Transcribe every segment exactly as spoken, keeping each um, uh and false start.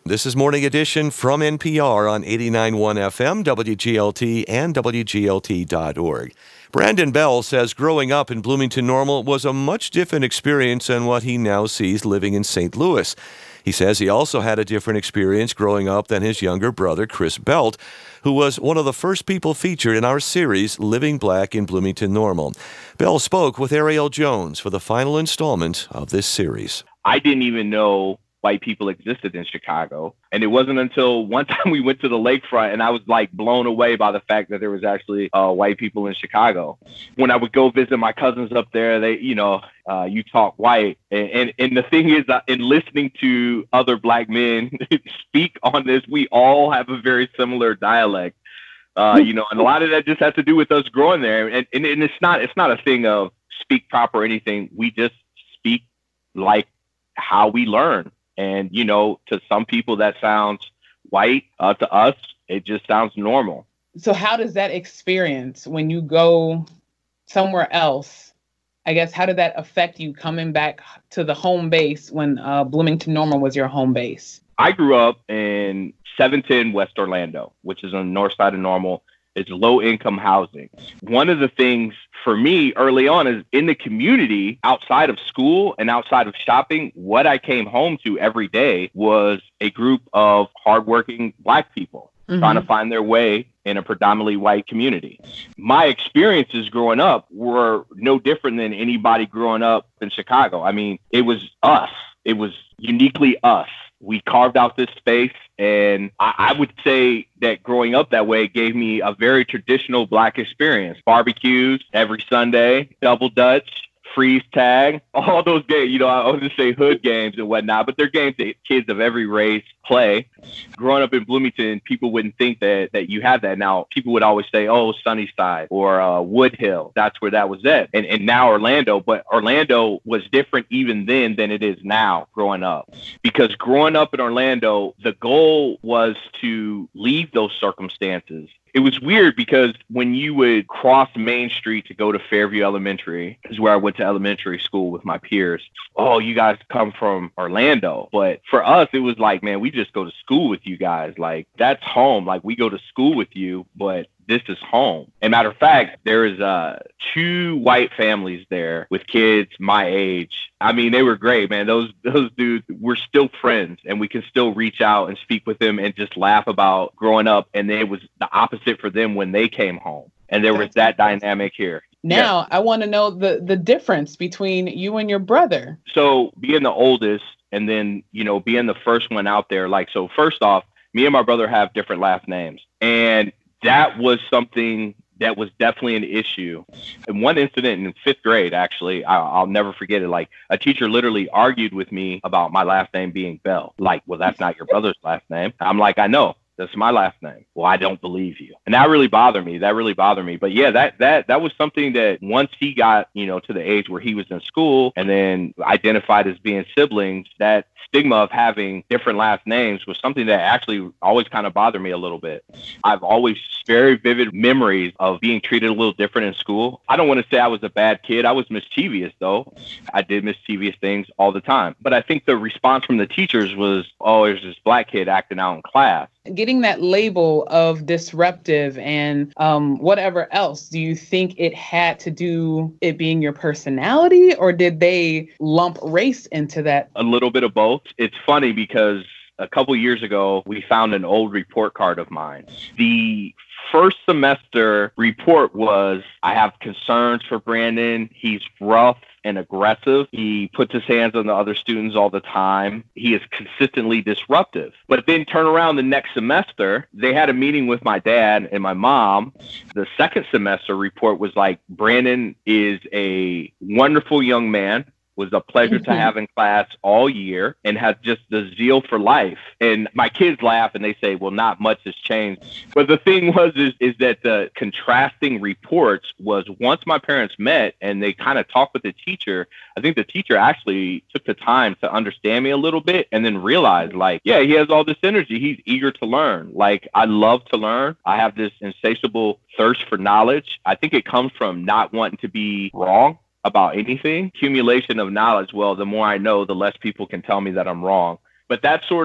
This is Morning Edition from N P R on eighty-nine point one F M, W G L T, and W G L T dot org. Brandon Bell says growing up in Bloomington Normal was a much different experience than what he now sees living in Saint Louis. He says he also had a different experience growing up than his younger brother, Chris Belt, who was one of the first people featured in our series, Living Black in Bloomington Normal. Bell spoke with Ariel Jones for the final installment of this series. I didn't even know white people existed in Chicago. And it wasn't until one time we went to the lakefront and I was like blown away by the fact that there was actually uh, white people in Chicago. When I would go visit my cousins up there, they, you know, uh, you talk white. And, and, and the thing is, uh, in listening to other black men speak on this, we all have a very similar dialect. Uh, you know, and a lot of that just has to do with us growing there. And, and, and it's not it's not a thing of speak proper or anything. We just speak like how we learn. And, you know, to some people that sounds white. Uh, to us, it just sounds normal. So how does that experience when you go somewhere else, I guess, how did that affect you coming back to the home base when uh, Bloomington Normal was your home base? I grew up in seven ten West Orlando, which is on the north side of Normal. It's low-income housing. One of the things for me early on is in the community, outside of school and outside of shopping, what I came home to every day was a group of hardworking Black people mm-hmm. trying to find their way in a predominantly white community. My experiences growing up were no different than anybody growing up in Chicago. I mean, it was us. It was uniquely us. We carved out this space, and I, I would say that growing up that way gave me a very traditional Black experience. Barbecues every Sunday, double dutch, freeze tag, all those games. You know, I was just say hood games and whatnot, but they're games that kids of every race play. Growing up in Bloomington, people wouldn't think that that you have that. Now, people would always say, oh, Sunnyside or uh, Woodhill. That's where that was at. And, and now Orlando. But Orlando was different even then than it is now growing up. Because growing up in Orlando, the goal was to leave those circumstances. It was weird because when you would cross Main Street to go to Fairview Elementary, is where I went to elementary school with my peers. Oh, you guys come from Orlando. But for us, it was like, man, we just go to school with you guys. Like, that's home. Like, we go to school with you, but this is home. And matter of fact, there is uh, two white families there with kids my age. I mean, they were great, man. Those those dudes, we're still friends, and we can still reach out and speak with them and just laugh about growing up. And it was the opposite for them when they came home. And there was that dynamic here. Now, yeah. I want to know the, the difference between you and your brother. So being the oldest and then, you know, being the first one out there, like, so first off, me and my brother have different last names. And that was something that was definitely an issue. In one incident in fifth grade, actually, I'll, I'll never forget it. Like, a teacher literally argued with me about my last name being Bell. Like, well, that's not your brother's last name. I'm like, I know. That's my last name. Well, I don't believe you. And that really bothered me. That really bothered me. But yeah, that that that was something that once he got, you know, to the age where he was in school and then identified as being siblings, that stigma of having different last names was something that actually always kind of bothered me a little bit. I've always very vivid memories of being treated a little different in school. I don't want to say I was a bad kid. I was mischievous, though. I did mischievous things all the time. But I think the response from the teachers was, oh, there's this Black kid acting out in class. Getting that label of disruptive and um, whatever else, do you think it had to do it being your personality, or did they lump race into that? A little bit of both. It's funny because a couple years ago, we found an old report card of mine. The first semester report was, I have concerns for Brandon. He's rough and aggressive. He puts his hands on the other students all the time. He is consistently disruptive. But then turn around the next semester, they had a meeting with my dad and my mom. The second semester report was like, Brandon is a wonderful young man, was a pleasure mm-hmm. to have in class all year, and has just the zeal for life. And my kids laugh and they say, well, not much has changed. But the thing was, is, is that the contrasting reports was once my parents met and they kind of talked with the teacher, I think the teacher actually took the time to understand me a little bit and then realized, like, yeah, he has all this energy. He's eager to learn. Like, I love to learn. I have this insatiable thirst for knowledge. I think it comes from not wanting to be wrong about anything. Accumulation of knowledge. Well, the more I know, the less people can tell me that I'm wrong. But that sort of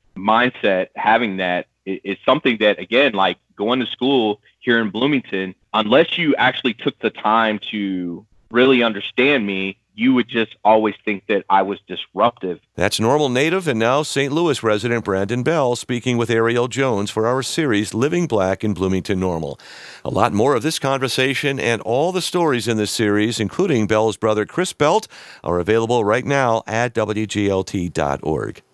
mindset, having that is, is something that, again, like going to school here in Bloomington, unless you actually took the time to really understand me, you would just always think that I was disruptive. That's Normal native and now Saint Louis resident Brandon Bell speaking with Ariel Jones for our series Living Black in Bloomington Normal. A lot more of this conversation and all the stories in this series, including Bell's brother Chris Belt, are available right now at W G L T dot org.